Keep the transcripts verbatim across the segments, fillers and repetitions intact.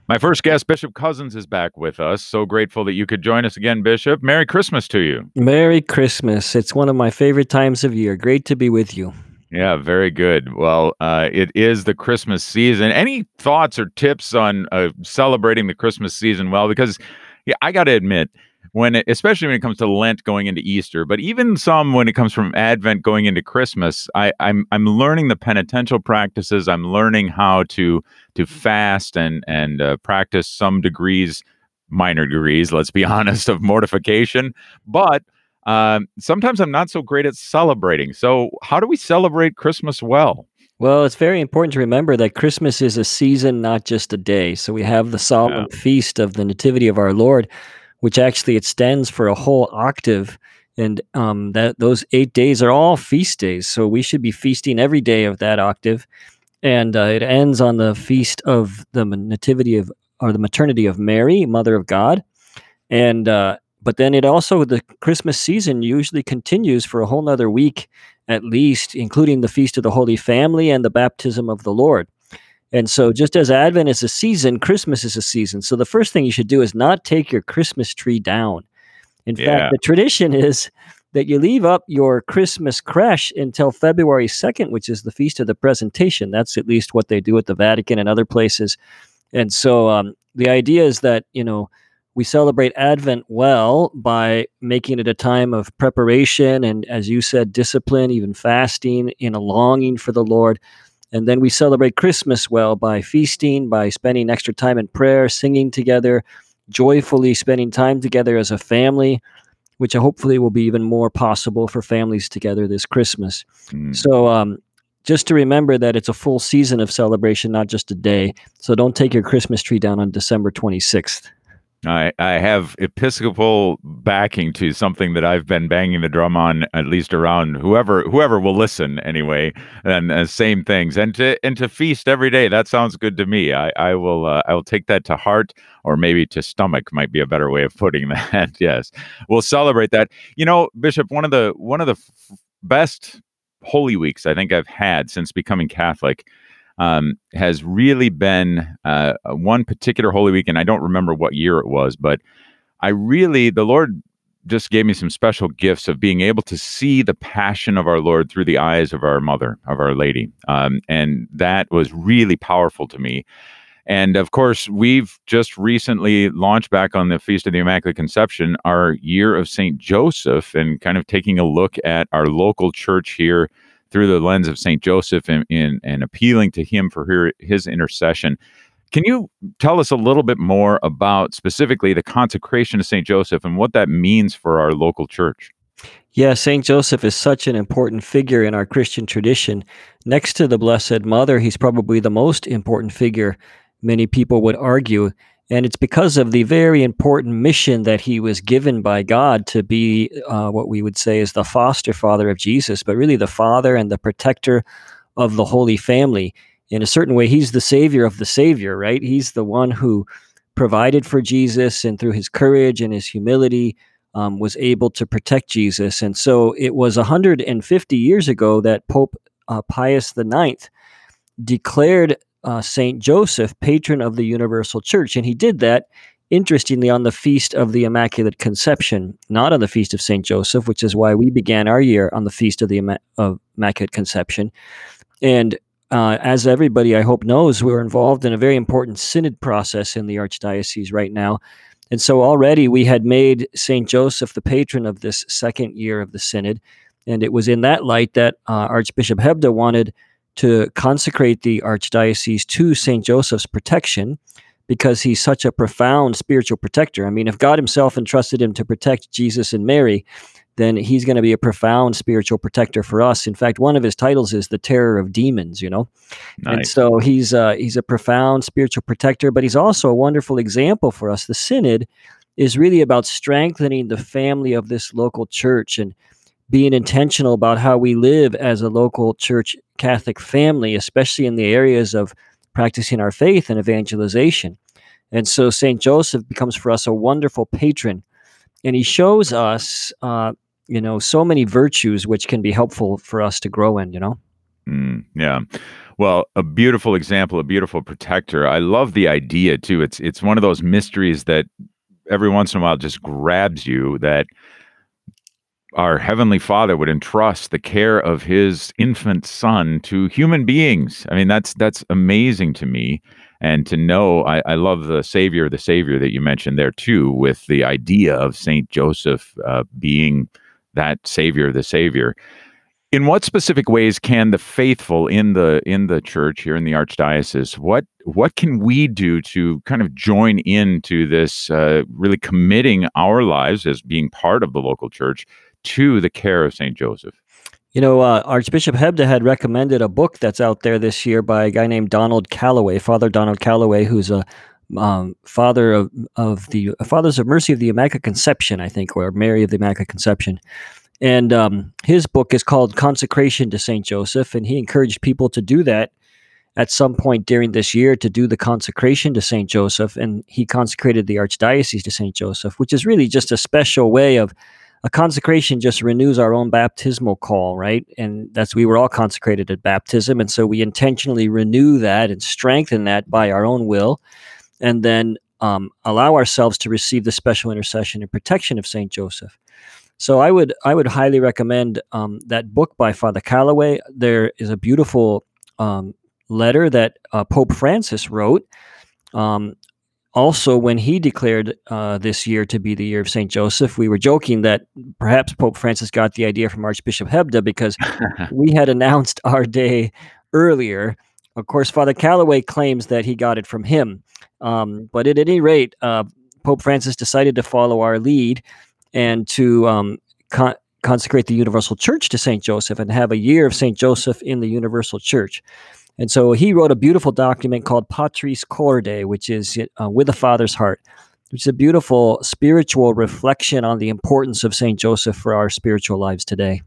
My first guest, Bishop Cousins, is back with us. So grateful that you could join us again, Bishop. Merry Christmas to you. Merry Christmas. It's one of my favorite times of year. Great to be with you. Yeah, very good. Well, uh, it is the Christmas season. Any thoughts or tips on uh, celebrating the Christmas season well? Because yeah, I got to admit, when it, especially when it comes to Lent going into Easter, but even some when it comes from Advent going into Christmas, I, I'm I'm learning the penitential practices. I'm learning how to to fast and and uh, practice some degrees, minor degrees, let's be honest, of mortification, but um, sometimes I'm not so great at celebrating. So, how do we celebrate Christmas well? Well, it's very important to remember that Christmas is a season, not just a day. So we have the Yeah. solemn feast of the Nativity of our Lord, which actually extends for a whole octave. And um, that those eight days are all feast days. So we should be feasting every day of that octave. And uh, it ends on the feast of the Nativity of, or the Maternity of Mary, Mother of God. And uh, but then it also the Christmas season usually continues for a whole nother week at least, including the Feast of the Holy Family and the Baptism of the Lord. And so just as Advent is a season, Christmas is a season. So the first thing you should do is not take your Christmas tree down. In fact, Yeah. the tradition is that you leave up your Christmas creche until February second, which is the Feast of the Presentation. That's at least what they do at the Vatican and other places. And so um, the idea is that, you know, we celebrate Advent well by making it a time of preparation and, as you said, discipline, even fasting, in a longing for the Lord. And then we celebrate Christmas well by feasting, by spending extra time in prayer, singing together, joyfully spending time together as a family, which hopefully will be even more possible for families together this Christmas. Mm. So, um, just to remember that it's a full season of celebration, not just a day. So don't take your Christmas tree down on December twenty-sixth. I, I have Episcopal backing to something that I've been banging the drum on, at least around whoever whoever will listen anyway, and uh, same things. And to and to feast every day, that sounds good to me. I I will uh, I will take that to heart, or maybe to stomach might be a better way of putting that. Yes, we'll celebrate that. You know, Bishop, one of the one of the f- best Holy Weeks I think I've had since becoming Catholic um, has really been uh, one particular Holy Week, and I don't remember what year it was, but I really, the Lord just gave me some special gifts of being able to see the passion of our Lord through the eyes of our mother, of Our Lady. Um, and that was really powerful to me. And of course, we've just recently launched back on the Feast of the Immaculate Conception, our year of Saint Joseph, and kind of taking a look at our local church here through the lens of Saint Joseph and, and, and appealing to him for her, his intercession. Can you tell us a little bit more about specifically the consecration of Saint Joseph and what that means for our local church? Yeah, Saint Joseph is such an important figure in our Christian tradition. Next to the Blessed Mother, he's probably the most important figure, many people would argue. And it's because of the very important mission that he was given by God to be uh, what we would say is the foster father of Jesus, but really the father and the protector of the Holy Family. In a certain way, he's the savior of the Savior, right? He's the one who provided for Jesus and through his courage and his humility um, was able to protect Jesus. And so it was one hundred fifty years ago that Pope uh, Pius the Ninth declared uh, Saint Joseph patron of the Universal Church. And he did that, interestingly, on the Feast of the Immaculate Conception, not on the Feast of Saint Joseph, which is why we began our year on the Feast of the Imma- of Immaculate Conception. And uh, as everybody, I hope, knows, we're involved in a very important synod process in the Archdiocese right now. And so already we had made Saint Joseph the patron of this second year of the synod. And it was in that light that uh, Archbishop Hebda wanted to consecrate the Archdiocese to Saint Joseph's protection because he's such a profound spiritual protector. I mean, if God himself entrusted him to protect Jesus and Mary, then he's going to be a profound spiritual protector for us. In fact, one of his titles is the terror of demons, you know? And Nice. so he's uh, he's a profound spiritual protector, but he's also a wonderful example for us. The synod is really about strengthening the family of this local church and being intentional about how we live as a local church Catholic family, especially in the areas of practicing our faith and evangelization. And so Saint Joseph becomes for us a wonderful patron, and he shows us, uh, you know, so many virtues which can be helpful for us to grow in, you know? Mm, yeah. Well, a beautiful example, a beautiful protector. I love the idea too. It's it's one of those mysteries that every once in a while just grabs you, that our Heavenly Father would entrust the care of His infant Son to human beings. I mean, that's that's amazing to me, and to know. I, I love the Savior, the Savior that you mentioned there too, with the idea of Saint Joseph uh, being that Savior, the Savior. In what specific ways can the faithful in the in the church here in the archdiocese, what what can we do to kind of join into this, uh, really committing our lives as being part of the local church to the care of Saint Joseph? You know, uh, Archbishop Hebda had recommended a book that's out there this year by a guy named Donald Calloway, Father Donald Calloway, who's a um, father of of the Fathers of Mercy of the Immaculate Conception, I think, or Mary of the Immaculate Conception. And um, his book is called Consecration to Saint Joseph, and he encouraged people to do that at some point during this year, to do the consecration to Saint Joseph. And he consecrated the archdiocese to Saint Joseph, which is really just a special way of a consecration. Just renews our own baptismal call, right? And that's, we were all consecrated at baptism, and so we intentionally renew that and strengthen that by our own will, and then um, allow ourselves to receive the special intercession and protection of Saint Joseph. So I would I would highly recommend um, that book by Father Calloway. There is a beautiful um, letter that uh, Pope Francis wrote. Um, also, when he declared uh, this year to be the year of Saint Joseph, we were joking that perhaps Pope Francis got the idea from Archbishop Hebda, because we had announced our day earlier. Of course, Father Calloway claims that he got it from him. Um, but at any rate, uh, Pope Francis decided to follow our lead and to um, con- consecrate the Universal Church to Saint Joseph and have a year of Saint Joseph in the Universal Church. And so he wrote a beautiful document called Patris Corde, which is uh, With a Father's Heart, which is a beautiful spiritual reflection on the importance of Saint Joseph for our spiritual lives today.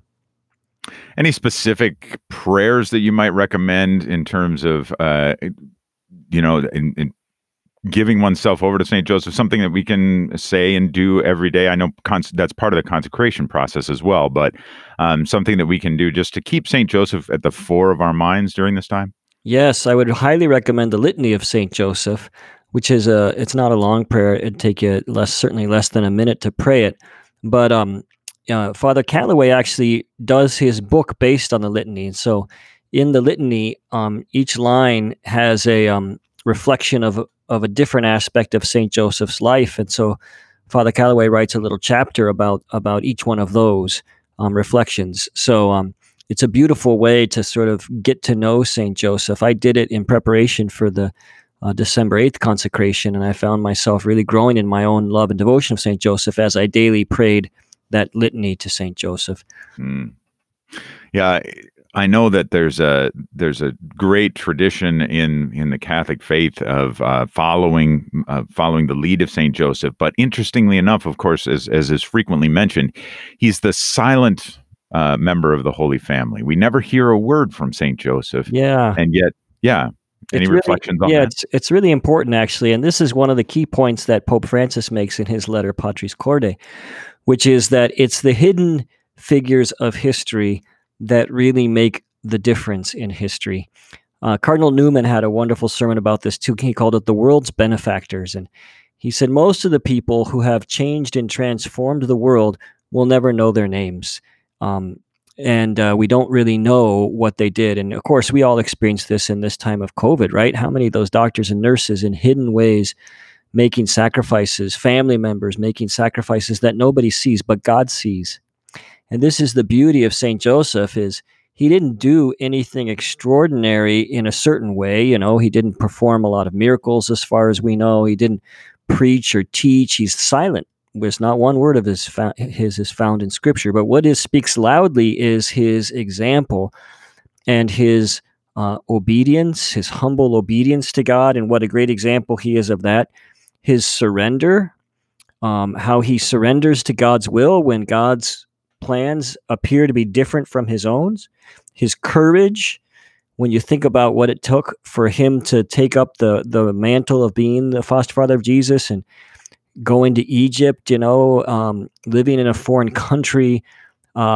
Any specific prayers that you might recommend in terms of, uh, you know, in, in giving oneself over to Saint Joseph, something that we can say and do every day? I know cons- that's part of the consecration process as well, but um, something that we can do just to keep Saint Joseph at the fore of our minds during this time? Yes, I would highly recommend the Litany of Saint Joseph, which is a, it's not a long prayer. It'd take you less, certainly less than a minute to pray it. But um, uh, Father Calloway actually does his book based on the litany. And so in the litany, um, each line has a um, reflection of, of a different aspect of Saint Joseph's life. And so Father Calloway writes a little chapter about, about each one of those um, reflections. So um, it's a beautiful way to sort of get to know Saint Joseph. I did it in preparation for the uh, December eighth consecration, and I found myself really growing in my own love and devotion of Saint Joseph as I daily prayed that litany to Saint Joseph. Mm. Yeah, I know that there's a there's a great tradition in in the Catholic faith of uh, following uh, following the lead of Saint Joseph. But interestingly enough, of course, as as is frequently mentioned, he's the silent uh, member of the Holy Family. We never hear a word from Saint Joseph, Yeah. and yet, yeah. Any It's really, reflections on yeah, that? it's it's really important actually, and this is one of the key points that Pope Francis makes in his letter Patris Corde, which is that it's the hidden figures of history that really make the difference in history. Uh, Cardinal Newman had a wonderful sermon about this too. He called it the world's benefactors, and he said most of the people who have changed and transformed the world will never know their names. Um, and uh, we don't really know what they did. And of course, we all experience this in this time of COVID, right? How many of those doctors and nurses in hidden ways making sacrifices, family members making sacrifices that nobody sees, but God sees. And this is the beauty of Saint Joseph, is he didn't do anything extraordinary in a certain way. You know, he didn't perform a lot of miracles as far as we know. He didn't preach or teach. He's silent. There's not one word of his, his is found in Scripture. But what is speaks loudly is his example and his uh, obedience, his humble obedience to God, and what a great example he is of that. His surrender, um, how he surrenders to God's will when God's plans appear to be different from his own. His courage, when you think about what it took for him to take up the, the mantle of being the foster father of Jesus and going to Egypt, you know, um, living in a foreign country, uh,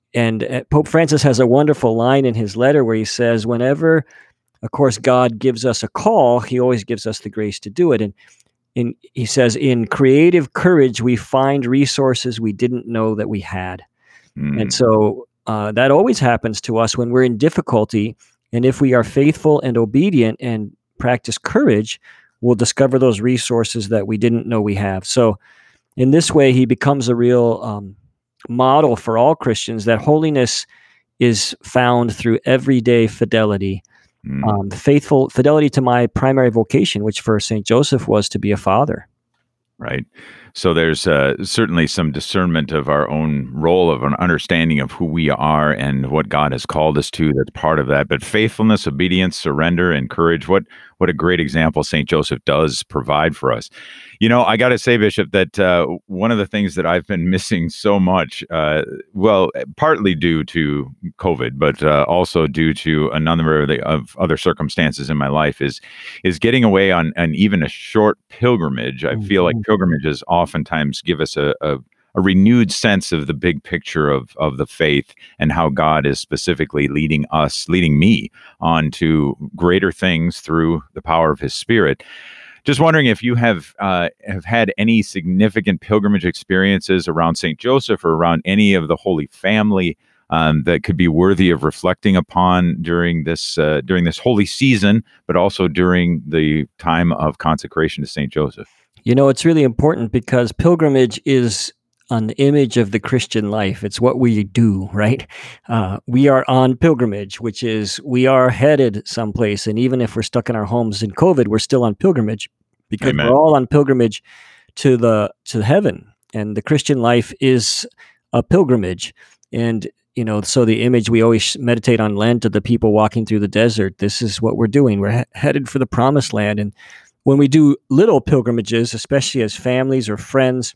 and uh, Pope Francis has a wonderful line in his letter where he says, whenever, of course, God gives us a call, he always gives us the grace to do it. And in, he says, in creative courage, we find resources we didn't know that we had. And Mm, so uh, that always happens to us when we're in difficulty. And if we are faithful and obedient and practice courage, we'll discover those resources that we didn't know we have. So in this way, he becomes a real um, model for all Christians that holiness is found through everyday fidelity, mm. um, faithful fidelity to my primary vocation, which for Saint Joseph was to be a father. Right. So there's uh, certainly some discernment of our own role, of an understanding of who we are and what God has called us to. That's part of that. But faithfulness, obedience, surrender, and courage. What what a great example Saint Joseph does provide for us. You know, I got to say, Bishop, that uh, one of the things that I've been missing so much, uh, well, partly due to COVID, but uh, also due to a number of, the, of other circumstances in my life, is is getting away on, on even a short pilgrimage. I feel like Mhm. pilgrimages oftentimes give us a, a, a renewed sense of the big picture of, of the faith and how God is specifically leading us, leading me on to greater things through the power of his Spirit. Just wondering if you have uh, have had any significant pilgrimage experiences around Saint Joseph or around any of the Holy Family um, that could be worthy of reflecting upon during this uh, during this holy season, but also during the time of consecration to Saint Joseph. You know, it's really important because pilgrimage is an image of the Christian life. It's what we do, right? Uh, we are on pilgrimage, which is we are headed someplace. And even if we're stuck in our homes in COVID, we're still on pilgrimage because we're Amen. all on pilgrimage to the to heaven. And the Christian life is a pilgrimage. And you know, so the image we always meditate on Lent of the people walking through the desert. This is what we're doing. We're he- headed for the promised land, and when we do little pilgrimages, especially as families or friends,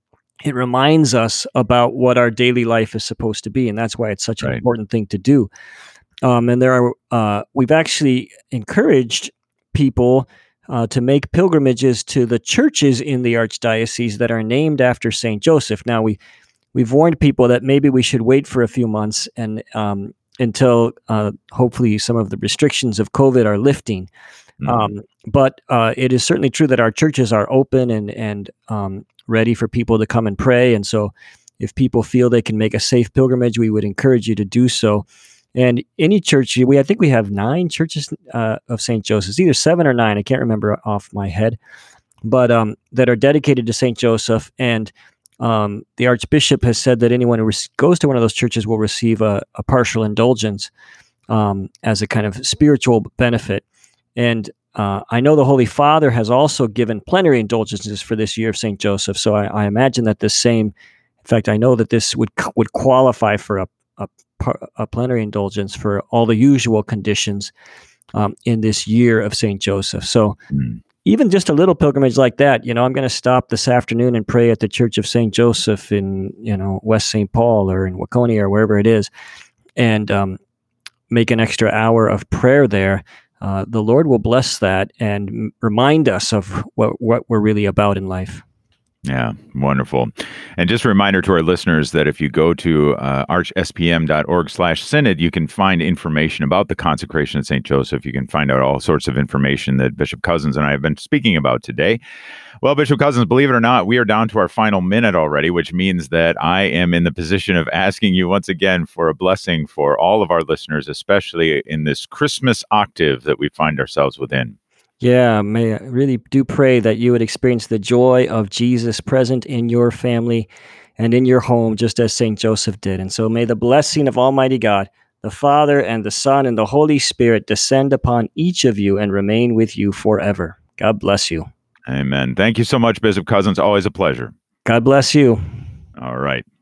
it reminds us about what our daily life is supposed to be, and that's why it's such an Right. important thing to do. Um, and there are uh, we've actually encouraged people uh, to make pilgrimages to the churches in the archdiocese that are named after Saint Joseph. Now we we've warned people that maybe we should wait for a few months and um, until uh, hopefully some of the restrictions of COVID are lifting. Mm. Um, but uh, it is certainly true that our churches are open and and um, ready for people to come and pray. And so, if people feel they can make a safe pilgrimage, we would encourage you to do so. And any church, we I think we have nine churches uh, of Saint Joseph's, either seven or nine. I can't remember off my head, but um, that are dedicated to Saint Joseph. And um, the Archbishop has said that anyone who res- goes to one of those churches will receive a, a partial indulgence um, as a kind of spiritual benefit. And uh, I know the Holy Father has also given plenary indulgences for this year of Saint Joseph. So I, I imagine that this same, in fact, I know that this would would qualify for a a, a plenary indulgence for all the usual conditions um, in this year of Saint Joseph. So Mm. even just a little pilgrimage like that, you know, I'm going to stop this afternoon and pray at the Church of Saint Joseph in, you know, West Saint Paul or in Waconia or wherever it is, and um, make an extra hour of prayer there. Uh, the Lord will bless that and m- remind us of what, what we're really about in life. Yeah, wonderful. And just a reminder to our listeners that if you go to uh, archspm.org slash synod, you can find information about the consecration of Saint Joseph. You can find out all sorts of information that Bishop Cozzens and I have been speaking about today. Well, Bishop Cozzens, believe it or not, we are down to our final minute already, which means that I am in the position of asking you once again for a blessing for all of our listeners, especially in this Christmas octave that we find ourselves within. Yeah, may I really do pray that you would experience the joy of Jesus present in your family and in your home, just as Saint Joseph did. And so may the blessing of Almighty God, the Father and the Son and the Holy Spirit descend upon each of you and remain with you forever. God bless you. Amen. Thank you so much, Bishop Cozzens. Always a pleasure. God bless you. All right.